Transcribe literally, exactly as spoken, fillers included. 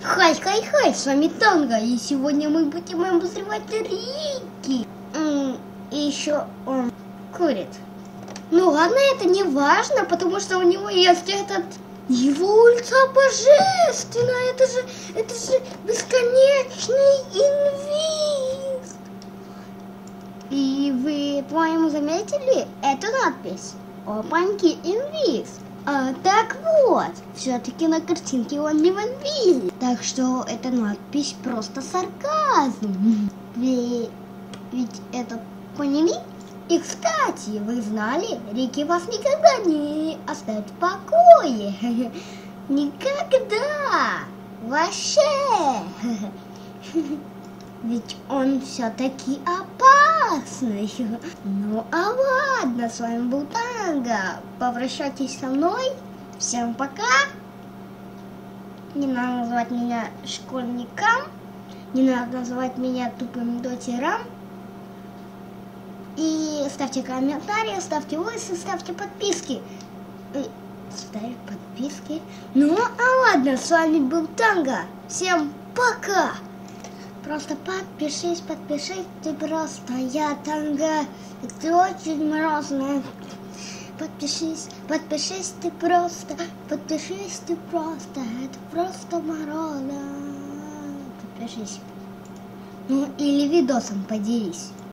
Хай-хай-хай, с вами Танго, и сегодня мы будем обозревать Рики. И еще он курит. Ну ладно, это не важно, потому что у него есть этот... Его улица божественная, это же, это же бесконечный инвиз. И вы, по-моему, заметили эту надпись? Опаньки, инвиз. А, так вот, все-таки на картинке он не в инвизе. Так что эта надпись просто сарказм. Ведь, ведь это поняли? И, кстати, вы знали, Рики вас никогда не оставит в покое. Никогда. Вообще. Ведь он все-таки опасный. Ну, а ладно, с вами был Танго. Попрощайтесь со мной. Всем пока. Не надо называть меня школьником. Не надо называть меня тупым дотером. И ставьте комментарии, ставьте лайки, ставьте подписки. И ставьте подписки. Ну, а ладно, с вами был Танго. Всем пока. Просто подпишись, подпишись, ты просто, я Танго, ты очень морозная. Подпишись, подпишись, ты просто, подпишись, ты просто, это просто морозно. Подпишись. Ну, или видосом поделись.